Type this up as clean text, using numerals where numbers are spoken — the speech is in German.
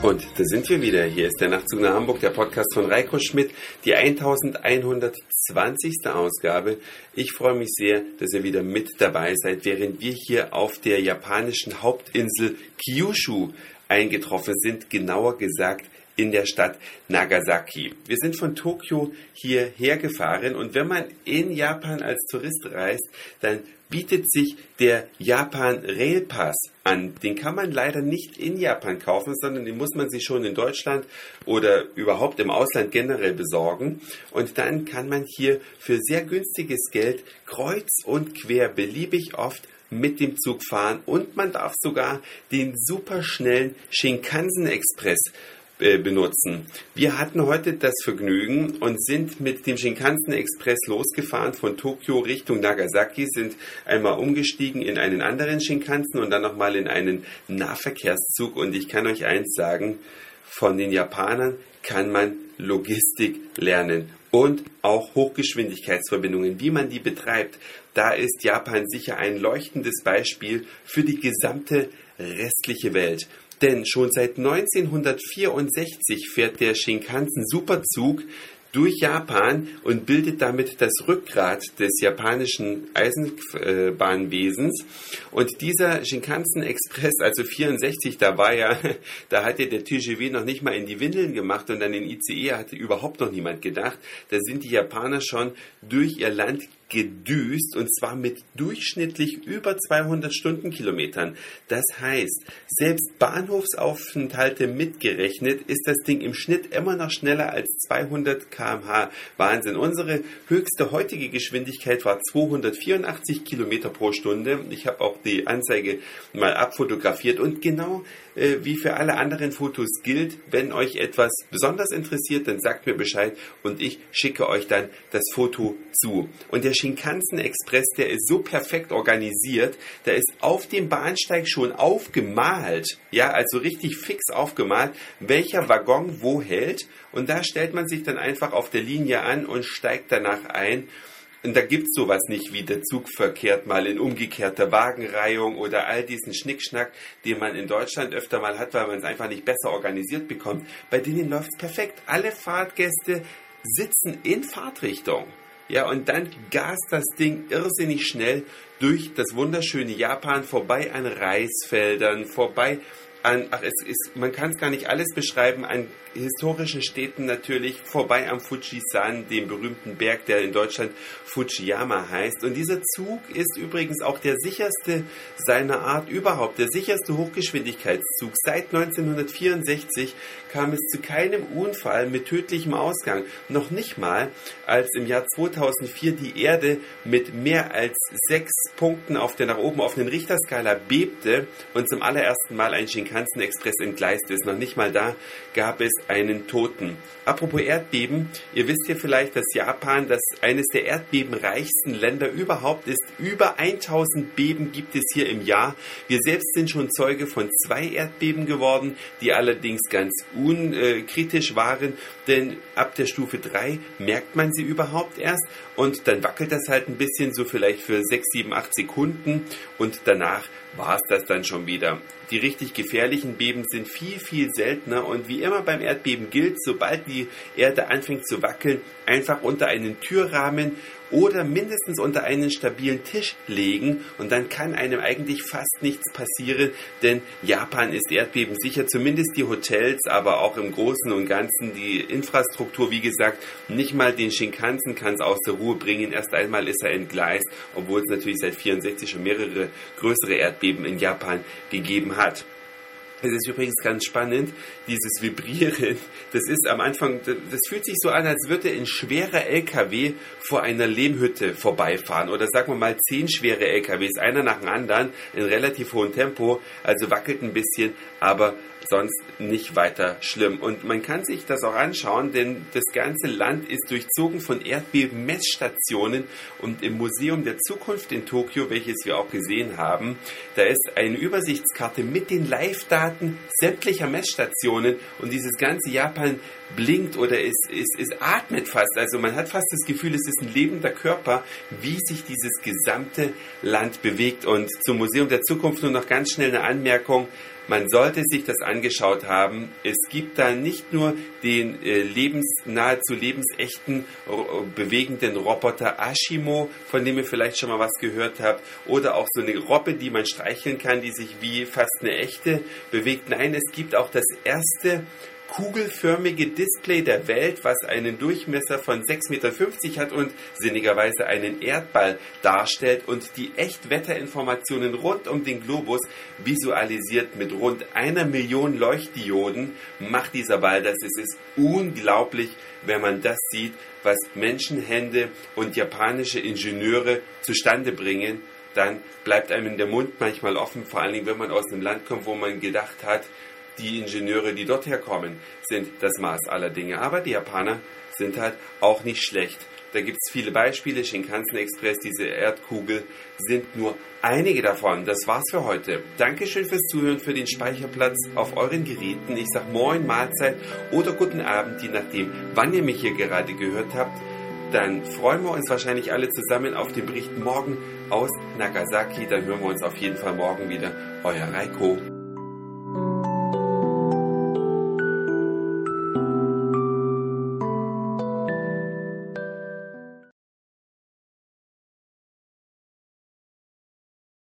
Und da sind wir wieder. Hier ist der Nachtzug nach Hamburg, der Podcast von Reiko Schmidt, die 1120. Ausgabe. Ich freue mich sehr, dass ihr wieder mit dabei seid, während wir hier auf der japanischen Hauptinsel Kyushu eingetroffen sind, genauer gesagt in der Stadt Nagasaki. Wir sind von Tokio hierher gefahren und wenn man in Japan als Tourist reist, dann bietet sich der Japan Rail Pass an. Den kann man leider nicht in Japan kaufen, sondern den muss man sich schon in Deutschland oder überhaupt im Ausland generell besorgen. Und dann kann man hier für sehr günstiges Geld kreuz und quer beliebig oft mit dem Zug fahren und man darf sogar den superschnellen Shinkansen Express benutzen. Wir hatten heute das Vergnügen und sind mit dem Shinkansen Express losgefahren von Tokio Richtung Nagasaki, sind einmal umgestiegen in einen anderen Shinkansen und dann nochmal in einen Nahverkehrszug und ich kann euch eins sagen, von den Japanern kann man Logistik lernen und auch Hochgeschwindigkeitsverbindungen, wie man die betreibt. Da ist Japan sicher ein leuchtendes Beispiel für die gesamte restliche Welt. Denn schon seit 1964 fährt der Shinkansen Superzug durch Japan und bildet damit das Rückgrat des japanischen Eisenbahnwesens. Und dieser Shinkansen Express, also 64, da hat ja der TGV noch nicht mal in die Windeln gemacht und an den ICE hatte überhaupt noch niemand gedacht. Da sind die Japaner schon durch ihr Land gedüst und zwar mit durchschnittlich über 200 Stundenkilometern. Das heißt, selbst Bahnhofsaufenthalte mitgerechnet, ist das Ding im Schnitt immer noch schneller als 200 km/h. Wahnsinn. Unsere höchste heutige Geschwindigkeit war 284 Kilometer pro Stunde. Ich habe auch die Anzeige mal abfotografiert und genau wie für alle anderen Fotos gilt, wenn euch etwas besonders interessiert, dann sagt mir Bescheid und ich schicke euch dann das Foto zu. Und der Shinkansen Express, der ist so perfekt organisiert, der ist auf dem Bahnsteig schon aufgemalt, ja, also richtig fix aufgemalt, welcher Waggon wo hält und da stellt man sich dann einfach auf der Linie an und steigt danach ein. Und da gibt es sowas nicht wie der Zug verkehrt mal in umgekehrter Wagenreihung oder all diesen Schnickschnack, den man in Deutschland öfter mal hat, weil man es einfach nicht besser organisiert bekommt. Bei denen läuft es perfekt. Alle Fahrtgäste sitzen in Fahrtrichtung. Ja, und dann gast das Ding irrsinnig schnell durch das wunderschöne Japan, vorbei an Reisfeldern, vorbei an, man kann es gar nicht alles beschreiben, an historischen Städten natürlich, vorbei am Fujisan, dem berühmten Berg, der in Deutschland Fujiyama heißt. Und dieser Zug ist übrigens auch der sicherste seiner Art überhaupt, der sicherste Hochgeschwindigkeitszug. Seit 1964 kam es zu keinem Unfall mit tödlichem Ausgang. Noch nicht mal, als im Jahr 2004 die Erde mit mehr als 6 Punkten auf der nach oben offenen Richterskala bebte und zum allerersten Mal ein Shinkansen Express entgleist ist. Noch nicht mal da gab es einen Toten. Apropos Erdbeben, ihr wisst ja vielleicht, dass Japan das eines der erdbebenreichsten Länder überhaupt ist. Über 1000 Beben gibt es hier im Jahr. Wir selbst sind schon Zeuge von 2 Erdbeben geworden, die allerdings ganz unkritisch waren, denn ab der Stufe 3 merkt man sie überhaupt erst und dann wackelt das halt ein bisschen, so vielleicht für 6, 7, 8 Sekunden und danach war es das dann schon wieder. Die richtig gefährlichen Beben sind viel, viel seltener und wie immer beim Erdbeben gilt, sobald die Erde anfängt zu wackeln, einfach unter einen Türrahmen oder mindestens unter einen stabilen Tisch legen und dann kann einem eigentlich fast nichts passieren, denn Japan ist erdbebensicher, zumindest die Hotels, aber auch im Großen und Ganzen die Infrastruktur, wie gesagt, nicht mal den Shinkansen kann es aus der Ruhe bringen, erst einmal ist er entgleist, obwohl es natürlich seit 1964 schon mehrere größere Erdbeben in Japan gegeben hat. Es ist übrigens ganz spannend, dieses Vibrieren, das ist am Anfang, das fühlt sich so an, als würde ein schwerer LKW vor einer Lehmhütte vorbeifahren oder sagen wir mal 10 schwere LKWs, einer nach dem anderen in relativ hohem Tempo, also wackelt ein bisschen, aber sonst nicht weiter schlimm. Und man kann sich das auch anschauen, denn das ganze Land ist durchzogen von Erdbeben-Messstationen und im Museum der Zukunft in Tokio, welches wir auch gesehen haben, da ist eine Übersichtskarte mit den Live-Daten sämtlicher Messstationen und dieses ganze Japan blinkt oder es atmet fast. Also man hat fast das Gefühl, es ist ein lebender Körper, wie sich dieses gesamte Land bewegt. Und zum Museum der Zukunft nur noch ganz schnell eine Anmerkung. Man sollte sich das angeschaut haben. Es gibt da nicht nur den nahezu lebensechten, bewegenden Roboter Ashimo, von dem ihr vielleicht schon mal was gehört habt, oder auch so eine Robbe, die man streicheln kann, die sich wie fast eine echte bewegt. Nein, es gibt auch das erste kugelförmige Display der Welt, was einen Durchmesser von 6,50 Meter hat und sinnigerweise einen Erdball darstellt und die Echtwetterinformationen rund um den Globus visualisiert mit rund 1 Million Leuchtdioden, macht dieser Ball das. Es ist unglaublich, wenn man das sieht, was Menschenhände und japanische Ingenieure zustande bringen. Dann bleibt einem der Mund manchmal offen, vor allen Dingen, wenn man aus einem Land kommt, wo man gedacht hat, die Ingenieure, die dort herkommen, sind das Maß aller Dinge. Aber die Japaner sind halt auch nicht schlecht. Da gibt es viele Beispiele. Shinkansen Express, diese Erdkugel, sind nur einige davon. Das war's für heute. Dankeschön fürs Zuhören, für den Speicherplatz auf euren Geräten. Ich sag Moin, Mahlzeit oder guten Abend, je nachdem, wann ihr mich hier gerade gehört habt. Dann freuen wir uns wahrscheinlich alle zusammen auf den Bericht morgen aus Nagasaki. Dann hören wir uns auf jeden Fall morgen wieder. Euer Reiko.